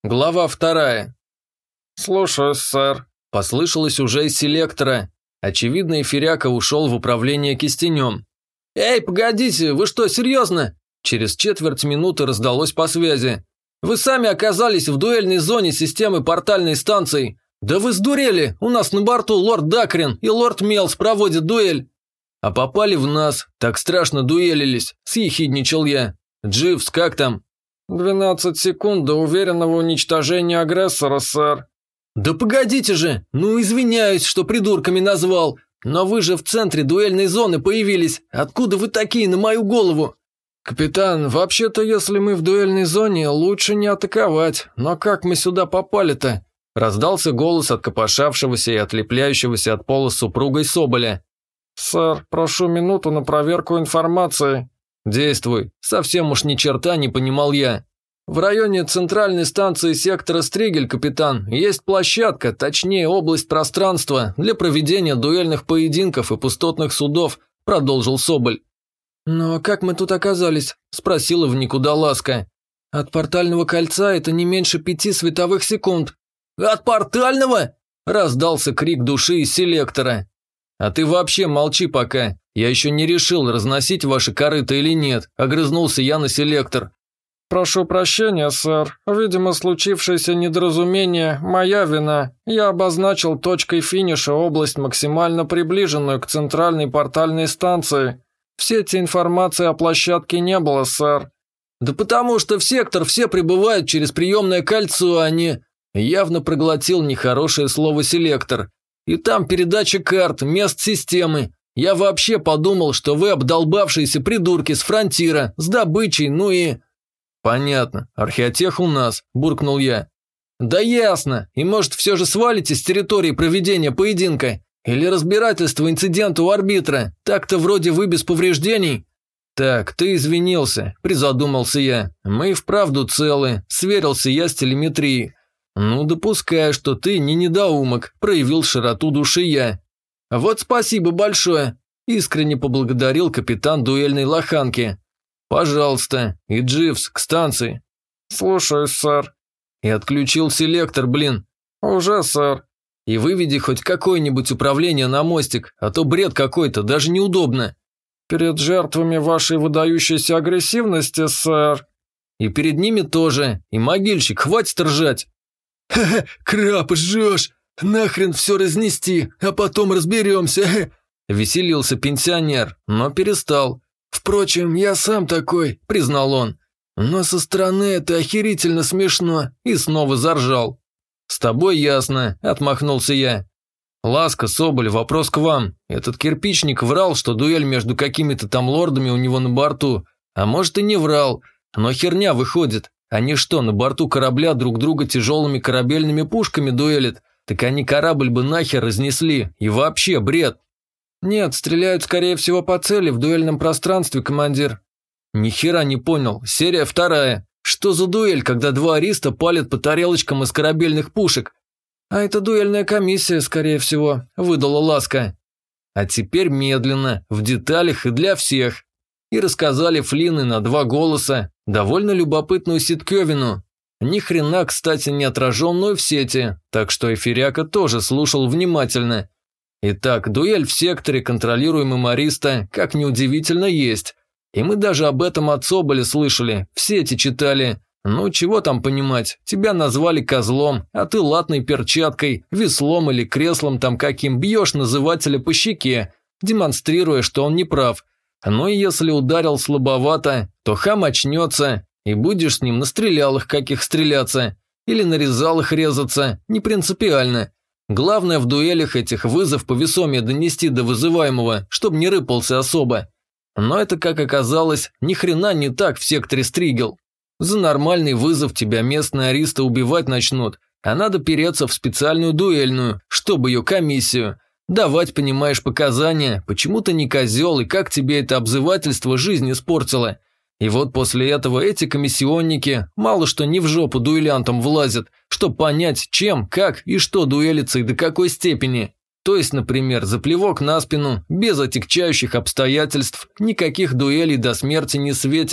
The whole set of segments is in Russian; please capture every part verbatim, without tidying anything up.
Глава вторая. «Слушаюсь, сэр», – послышалось уже из селектора. Очевидно, эфиряка ушел в управление кистенем. «Эй, погодите, вы что, серьезно?» Через четверть минуты раздалось по связи. «Вы сами оказались в дуэльной зоне системы портальной станции. Да вы сдурели, у нас на борту лорд Дакрин и лорд Мелс проводят дуэль». «А попали в нас, так страшно дуэлились», – съехидничал я. «Дживс, как там?» «Двенадцать секунд до уверенного уничтожения агрессора, сэр». «Да погодите же! Ну, извиняюсь, что придурками назвал. Но вы же в центре дуэльной зоны появились. Откуда вы такие на мою голову?» «Капитан, вообще-то, если мы в дуэльной зоне, лучше не атаковать. Но как мы сюда попали-то?» Раздался голос от копошавшегося и отлепляющегося от пола супругой Соболя. «Сэр, прошу минуту на проверку информации». «Действуй. Совсем уж ни черта не понимал я. В районе центральной станции сектора Стригель, капитан, есть площадка, точнее область пространства для проведения дуэльных поединков и пустотных судов», – продолжил Соболь. «Но как мы тут оказались?» – спросила в никуда Ласка. «От портального кольца это не меньше пяти световых секунд». «От портального?» – раздался крик души из селектора. «А ты вообще молчи пока. Я еще не решил, разносить ваши корыто или нет», – огрызнулся я на селектор. «Прошу прощения, сэр. Видимо, случившееся недоразумение – моя вина. Я обозначил точкой финиша область, максимально приближенную к центральной портальной станции. В сети информации о площадке не было, сэр». «Да потому что в сектор все прибывают через приемное кольцо, а не…» Явно проглотил нехорошее слово селектор. «И там передача карт, мест системы. Я вообще подумал, что вы обдолбавшиеся придурки с фронтира, с добычей, ну и…» «Понятно. Археотех у нас», – буркнул я. «Да ясно. И может все же свалите с территории проведения поединка? Или разбирательства инцидента у арбитра? Так-то вроде вы без повреждений». «Так, ты извинился», – призадумался я. «Мы и вправду целы», – сверился я с телеметрией. «Ну, допускаю, что ты не недоумок», – проявил широту души я. «Вот спасибо большое», – искренне поблагодарил капитан дуэльной лоханки. «Пожалуйста, и Дживс, к станции». «Слушаюсь, сэр». «И отключил селектор, блин». «Уже, сэр». «И выведи хоть какое-нибудь управление на мостик, а то бред какой-то, даже неудобно». «Перед жертвами вашей выдающейся агрессивности, сэр». «И перед ними тоже. И могильщик, хватит ржать». «Ха-ха, краб, жжешь! Нахрен все разнести, а потом разберемся!» Веселился пенсионер, но перестал. «Впрочем, я сам такой», – признал он. «Но со стороны это охерительно смешно», и снова заржал. «С тобой ясно», – отмахнулся я. «Ласка, Соболь, вопрос к вам. Этот кирпичник врал, что дуэль между какими-то там лордами у него на борту. А может и не врал, но херня выходит. Они что, на борту корабля друг друга тяжелыми корабельными пушками дуэлят? Так они корабль бы нахер разнесли. И вообще бред». «Нет, стреляют, скорее всего, по цели в дуэльном пространстве, командир». «Ни хера не понял. Серия вторая. Что за дуэль, когда два ариста палят по тарелочкам из корабельных пушек?» «А это дуэльная комиссия, скорее всего», – выдала Ласка. «А теперь медленно, в деталях и для всех». И рассказали Флины на два голоса довольно любопытную ситкёвину. Ни хрена, кстати, не отраженную в сети, так что эфиряка тоже слушал внимательно. Итак, дуэль в секторе, контролируемом ариста, как неудивительно, есть. И мы даже об этом от Соболя слышали, в сети читали. Ну, чего там понимать, тебя назвали козлом, а ты латной перчаткой, веслом или креслом там каким бьешь назывателя по щеке, демонстрируя, что он не прав. Ну и если ударил слабовато, то хам очнется, и будешь с ним на стрелялых каких стреляться, или на резалых резаться, не принципиально. Главное в дуэлях этих вызов повесомее донести до вызываемого, чтобы не рыпался особо. Но это, как оказалось, ни хрена не так в секторе Стригел. За нормальный вызов тебя местные аристы убивать начнут, а надо переться в специальную дуэльную, чтобы ее комиссию. Давать, понимаешь, показания, почему ты не козел и как тебе это обзывательство жизнь испортило. И вот после этого эти комиссионники мало что не в жопу дуэлянтам влазят, чтобы понять, чем, как и что дуэлиться и до какой степени. То есть, например, за плевок на спину, без отягчающих обстоятельств, никаких дуэлей до смерти не светит.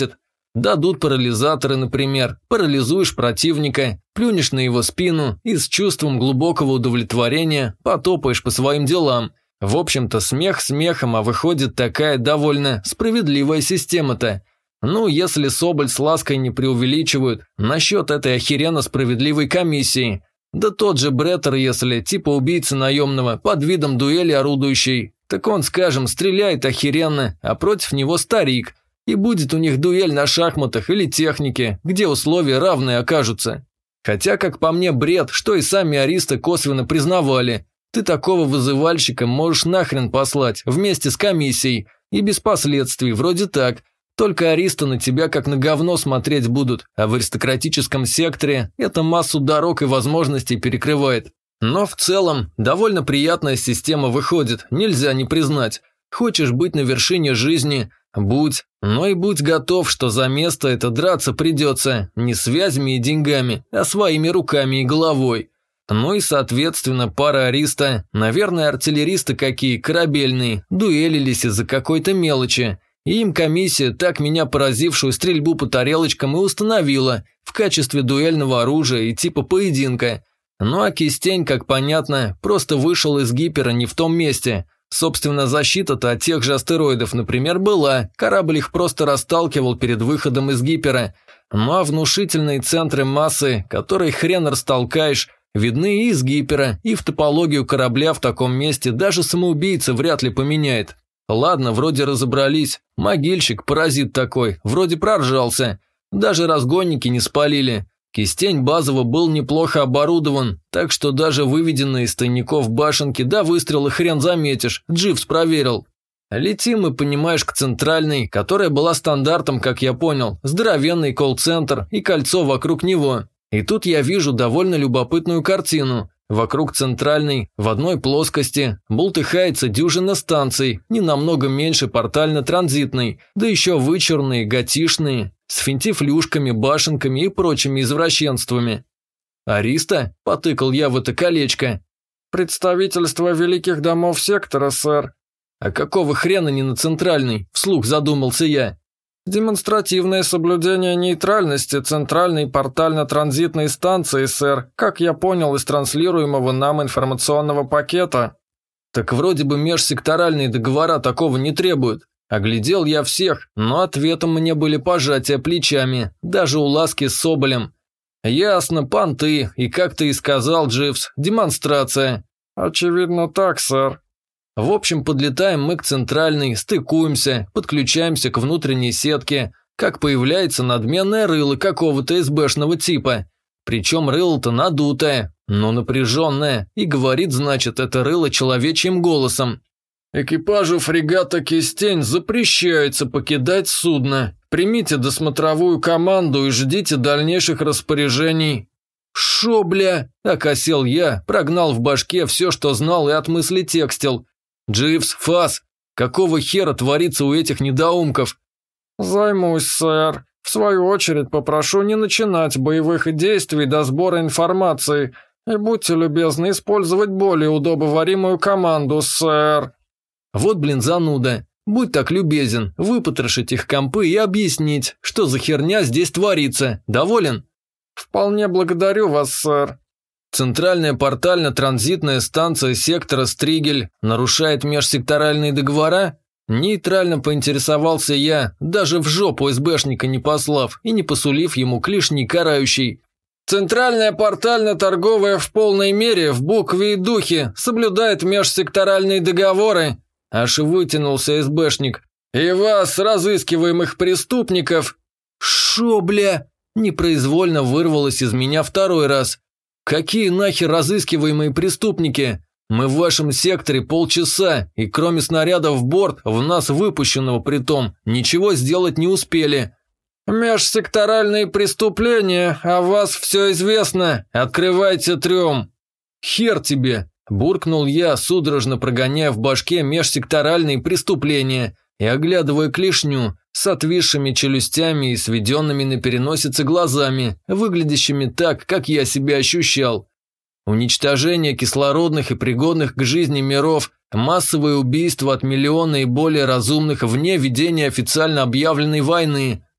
Дадут парализаторы, например, парализуешь противника, плюнешь на его спину и с чувством глубокого удовлетворения потопаешь по своим делам. В общем-то, смех смехом, а выходит такая довольно справедливая система-то. Ну, если Соболь с Лаской не преувеличивают насчет этой охеренно справедливой комиссии. Да тот же Бреттер, если типа убийцы наемного под видом дуэли орудующий, так он, скажем, стреляет охеренно, а против него старик. И будет у них дуэль на шахматах или технике, где условия равные окажутся. Хотя, как по мне, бред, что и сами аристы косвенно признавали. Ты такого вызывальщика можешь нахрен послать вместе с комиссией и без последствий, вроде так. Только аристы на тебя как на говно смотреть будут, а в аристократическом секторе это массу дорог и возможностей перекрывает. Но в целом довольно приятная система выходит, нельзя не признать. Хочешь быть на вершине жизни – будь, но и будь готов, что за место это драться придется не связями и деньгами, а своими руками и головой. Ну и, соответственно, пара ариста, наверное, артиллеристы какие, корабельные, дуэлились из-за какой-то мелочи. И им комиссия, так меня поразившую стрельбу по тарелочкам, и установила в качестве дуэльного оружия и типа поединка. Ну а Кистень, как понятно, просто вышел из гипера не в том месте. Собственно, защита-то от тех же астероидов, например, была, корабль их просто расталкивал перед выходом из гипера. Ну а внушительные центры массы, которые хрен растолкаешь, видны и из гипера, и в топологию корабля в таком месте даже самоубийца вряд ли поменяет. Ладно, вроде разобрались, могильщик, паразит такой, вроде проржался, даже разгонники не спалили. Кистень базово был неплохо оборудован, так что даже выведенные из тайников башенки до выстрела хрен заметишь, Дживс проверил. Летим мы, понимаешь, к центральной, которая была стандартом, как я понял, здоровенный колл-центр и кольцо вокруг него. И тут я вижу довольно любопытную картину. Вокруг центральной, в одной плоскости, бултыхается дюжина станций, не намного меньше портально-транзитной, да еще вычурные, готишные, с финтифлюшками, башенками и прочими извращенствами. «Ариста?» – потыкал я в это колечко. «Представительство великих домов сектора, сэр». «А какого хрена не на центральной?» – вслух задумался я. «Демонстративное соблюдение нейтральности центральной портально-транзитной станции, сэр, как я понял из транслируемого нам информационного пакета». «Так вроде бы межсекторальные договора такого не требуют. Оглядел я всех, но ответом мне были пожатия плечами, даже у Ласки с Соболем. Ясно, понты, и как ты и сказал, Дживс, демонстрация». «Очевидно так, сэр». В общем, подлетаем мы к центральной, стыкуемся, подключаемся к внутренней сетке, как появляется надменное рыло какого-то СБшного типа. Причем рыло-то надутое, но напряженное, и говорит, значит, это рыло человечьим голосом. «Экипажу фрегата «Кистень» запрещается покидать судно. Примите досмотровую команду и ждите дальнейших распоряжений». «Шо, бля?» – окосел я, прогнал в башке все, что знал, и от мысли текстил. «Дживс, Фас, какого хера творится у этих недоумков?» «Займусь, сэр. В свою очередь попрошу не начинать боевых действий до сбора информации. И будьте любезны использовать более удобоваримую команду, сэр». Вот, блин, зануда. Будь так любезен, выпотрошить их компы и объяснить, что за херня здесь творится. Доволен? «Вполне благодарю вас, сэр». Центральная портально-транзитная станция сектора Стригель нарушает межсекторальные договора? Нейтрально поинтересовался я, даже в жопу СБшника не послав и не посулив ему клешни карающий. «Центральная портально-торговая в полной мере, в букве и духе, соблюдает межсекторальные договоры», аж вытянулся СБшник. «И вас, разыскиваемых преступников...» «Шо, бля?» Непроизвольно вырвалось из меня второй раз. «Какие нахер разыскиваемые преступники? Мы в вашем секторе полчаса, и кроме снарядов в борт, в нас выпущенного притом, ничего сделать не успели». «Межсекторальные преступления, о вас все известно. Открывайте трюм». «Хер тебе!» – буркнул я, судорожно прогоняя в башке межсекторальные преступления и оглядывая клешню с отвисшими челюстями и сведенными на переносице глазами, выглядящими так, как я себя ощущал. Уничтожение кислородных и пригодных к жизни миров, массовые убийства от миллиона и более разумных вне ведения официально объявленной войны.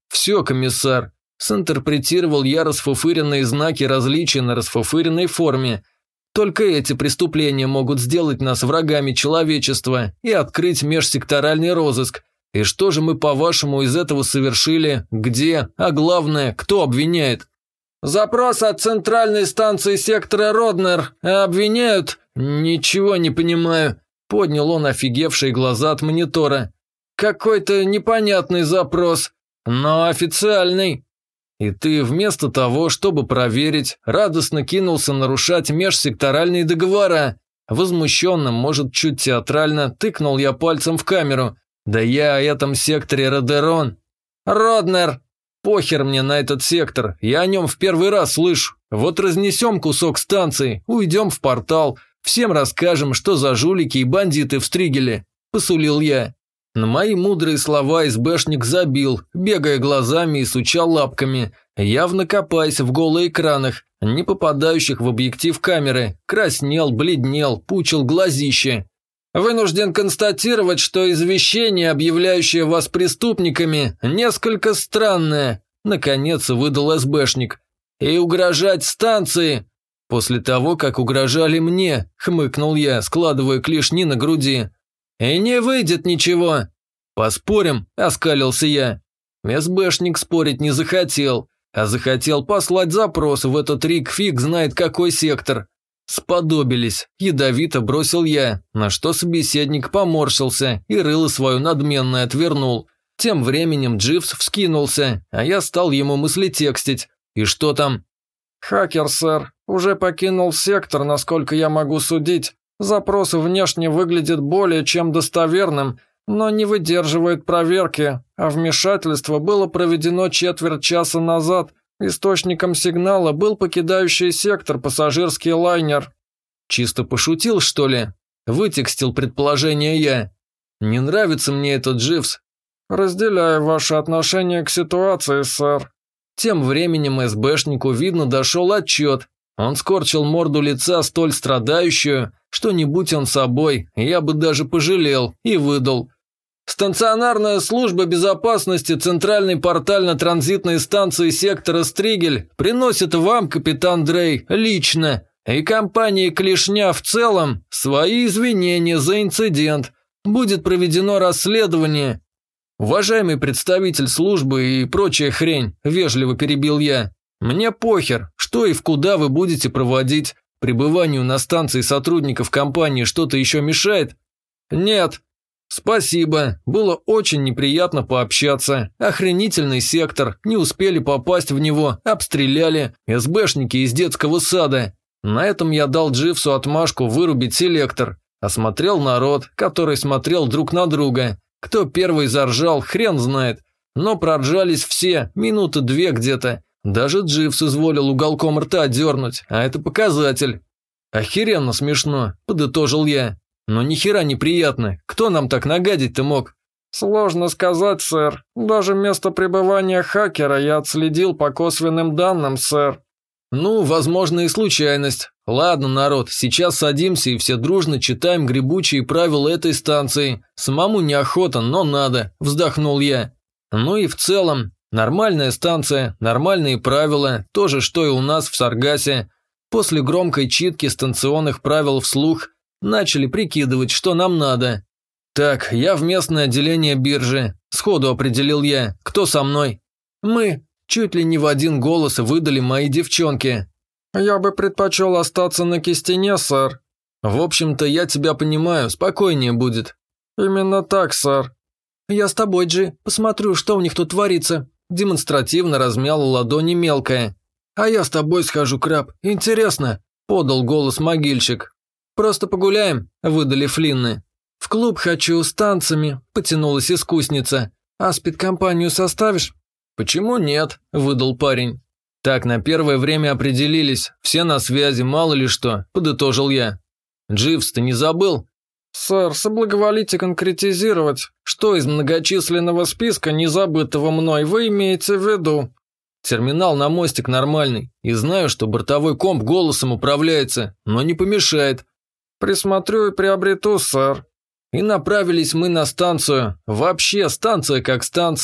«Все, комиссар», – синтерпретировал я расфуфыренные знаки различия на расфуфыренной форме. «Только эти преступления могут сделать нас врагами человечества и открыть межсекторальный розыск. И что же мы, по-вашему, из этого совершили? Где? А главное, кто обвиняет?» «Запрос от центральной станции сектора Роднер. Обвиняют?» «Ничего не понимаю», – поднял он офигевшие глаза от монитора. «Какой-то непонятный запрос, но официальный». И ты вместо того, чтобы проверить, радостно кинулся нарушать межсекторальные договора. Возмущенно, может, чуть театрально, тыкнул я пальцем в камеру. «Да я о этом секторе Родерон». «Роднер!» «Похер мне на этот сектор, я о нем в первый раз слышу. Вот разнесем кусок станции, уйдем в портал, всем расскажем, что за жулики и бандиты в Стригеле», – посулил я. На мои мудрые слова СБшник забил, бегая глазами и суча лапками, явно копаясь в голоэкранах, не попадающих в объектив камеры, краснел, бледнел, пучил глазище. «Вынужден констатировать, что извещение, объявляющее вас преступниками, несколько странное», – наконец выдал СБшник. «И угрожать станции...» «После того, как угрожали мне», – хмыкнул я, складывая клешни на груди. «И не выйдет ничего». «Поспорим», – оскалился я. СБшник спорить не захотел, а захотел послать запрос в этот рик фиг знает какой сектор. «Сподобились», – ядовито бросил я, на что собеседник поморщился и рыло свое надменное отвернул. Тем временем Дживс вскинулся, а я стал ему мыслетекстить. «И что там?» «Хакер, сэр, уже покинул сектор, насколько я могу судить. Запрос внешне выглядит более чем достоверным, но не выдерживает проверки, а вмешательство было проведено четверть часа назад. Источником сигнала был покидающий сектор пассажирский лайнер». «Чисто пошутил, что ли?» – вытекстил предположение я. «Не нравится мне этот Дживс». «Разделяю ваше отношение к ситуации, сэр». Тем временем СБшнику, видно, дошел отчет. Он скорчил морду лица столь страдающую, что не будь он собой, я бы даже пожалел, и выдал. «Станционарная служба безопасности Центральной портально-транзитной станции сектора Стригель приносит вам, капитан Дрей, лично, и компании Клешня в целом, свои извинения за инцидент. Будет проведено расследование». «Уважаемый представитель службы и прочая хрень», – вежливо перебил я. «Мне похер, что и в куда вы будете проводить. Пребыванию на станции сотрудников компании что-то еще мешает?» «Нет». «Спасибо, было очень неприятно пообщаться. Охренительный сектор, не успели попасть в него, обстреляли, СБшники из детского сада». На этом я дал Дживсу отмашку вырубить селектор. Осмотрел народ, который смотрел друг на друга. Кто первый заржал, хрен знает. Но проржались все, минуты две где-то. Даже Дживс изволил уголком рта дернуть, а это показатель. «Охеренно смешно», – подытожил я. «Но нихера неприятно. Кто нам так нагадить-то мог?» «Сложно сказать, сэр. Даже место пребывания хакера я отследил по косвенным данным, сэр». «Ну, возможно, и случайность. Ладно, народ, сейчас садимся и все дружно читаем гребучие правила этой станции. Самому неохота, но надо», – вздохнул я. «Ну и в целом, нормальная станция, нормальные правила, то же, что и у нас в Саргасе». После громкой читки станционных правил вслух начали прикидывать, что нам надо. «Так, я в местное отделение биржи», – сходу определил я. «Кто со мной?» «Мы», – чуть ли не в один голос выдали мои девчонки. «Я бы предпочел остаться на Кистине, сэр». «В общем-то, я тебя понимаю, спокойнее будет». «Именно так, сэр». «Я с тобой, Джи, посмотрю, что у них тут творится». Демонстративно размяла ладони мелкая. «А я с тобой схожу, Краб, интересно», – подал голос могильщик. «Просто погуляем», – выдали Флинны. «В клуб хочу с танцами», – потянулась искусница. «А спидкомпанию составишь?» «Почему нет?» – выдал парень. «Так, на первое время определились, все на связи, мало ли что», – подытожил я. «Дживс, ты не забыл?» «Сэр, соблаговолите конкретизировать, что из многочисленного списка, незабытого мной, вы имеете в виду?» «Терминал на мостик нормальный, и знаю, что бортовой комп голосом управляется, но не помешает». «Присмотрю и приобрету, сэр». И направились мы на станцию. Вообще, станция как станция.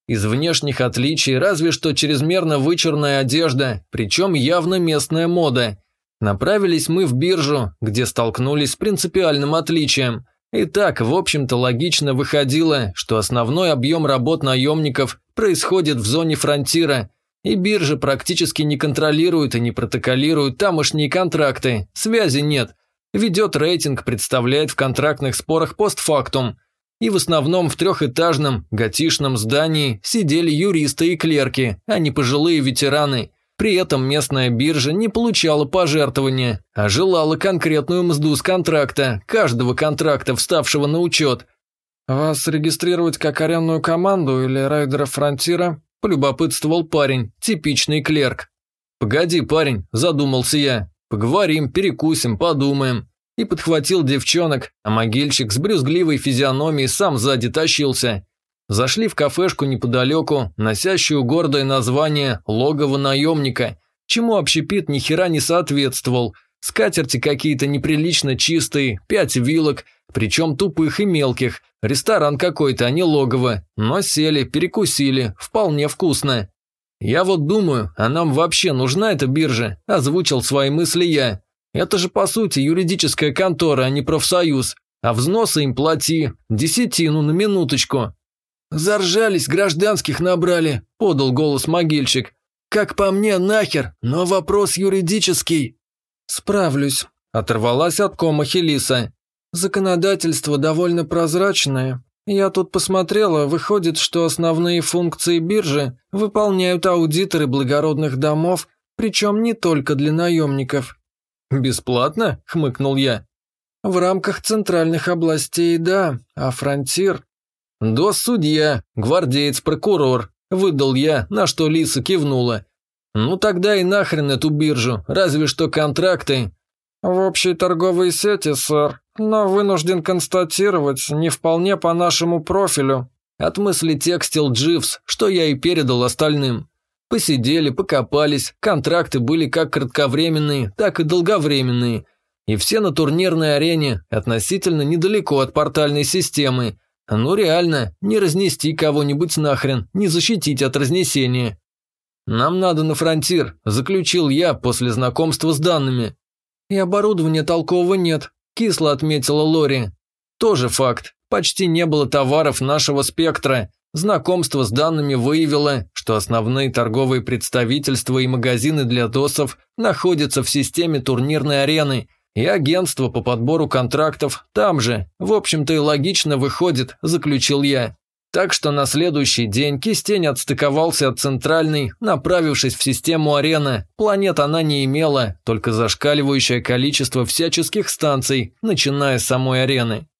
Из внешних отличий разве что чрезмерно вычурная одежда, причем явно местная мода. Направились мы в биржу, где столкнулись с принципиальным отличием. И так, в общем-то, логично выходило, что основной объем работ наемников происходит в зоне фронтира, и биржа практически не контролирует и не протоколирует тамошние контракты, связи нет. Ведет рейтинг, представляет в контрактных спорах постфактум. И в основном в трехэтажном, готичном здании сидели юристы и клерки, а не пожилые ветераны. При этом местная биржа не получала пожертвования, а желала конкретную мзду с контракта, каждого контракта, вставшего на учет. «Вас регистрировать как аренную команду или райдера фронтира?» – полюбопытствовал парень, типичный клерк. «Погоди, парень», – задумался я. «Поговорим, перекусим, подумаем». И подхватил девчонок, а могильщик с брюзгливой физиономией сам сзади тащился. Зашли в кафешку неподалеку, носящую гордое название «Логово наемника», чему общепит ни хера не соответствовал. Скатерти какие-то неприлично чистые, пять вилок, причем тупых и мелких. Ресторан какой-то, а не логово. Но сели, перекусили, вполне вкусно. «Я вот думаю, а нам вообще нужна эта биржа?» – озвучил свои мысли я. «Это же по сути юридическая контора, а не профсоюз. А взносы им плати, десятину на минуточку». «Заржались, гражданских набрали», – подал голос могильщик. «Как по мне, нахер, но вопрос юридический». «Справлюсь», – оторвалась от кома Хелиса. «Законодательство довольно прозрачное. Я тут посмотрела, выходит, что основные функции биржи выполняют аудиторы благородных домов, причем не только для наемников». «Бесплатно?» – хмыкнул я. «В рамках центральных областей, да, а фронтир...» «Дос-судья, гвардеец, прокурор», – выдал я, на что Лиса кивнула. «Ну тогда и нахрен эту биржу, разве что контракты». «В общей торговой сети, сэр, но вынужден констатировать, не вполне по нашему профилю», – от мысли текстил Дживс, что я и передал остальным. Посидели, покопались, контракты были как кратковременные, так и долговременные. И все на турнирной арене, относительно недалеко от портальной системы. Ну реально, не разнести кого-нибудь нахрен, не защитить от разнесения. «Нам надо на фронтир», – заключил я после знакомства с данными. «И оборудования толкового нет», – кисло отметила Лори. «Тоже факт. Почти не было товаров нашего спектра. Знакомство с данными выявило, что основные торговые представительства и магазины для досов находятся в системе турнирной арены, и агентство по подбору контрактов там же. В общем-то и логично выходит», – заключил я. Так что на следующий день Кистень отстыковался от центральной, направившись в систему арена. Планет она не имела, только зашкаливающее количество всяческих станций, начиная с самой арены.